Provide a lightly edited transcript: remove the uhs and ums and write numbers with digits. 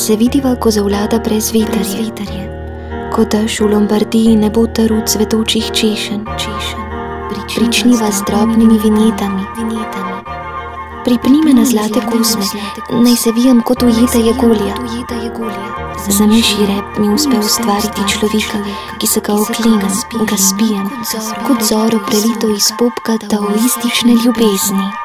se vidiva, ko zavlada brez veterje, ko dež v Lombardiji ne bo trl cvetočih češenj, pričniva z drobnimi vinjetami, pripni me na zlate kosme, naj se vijem kot ujeta jegulja. Za mišji rep mi uspe ustvariti človeka, ki se ga oklenem, ga spijem, kot zoro prelito iz popka taoistične ljubezni.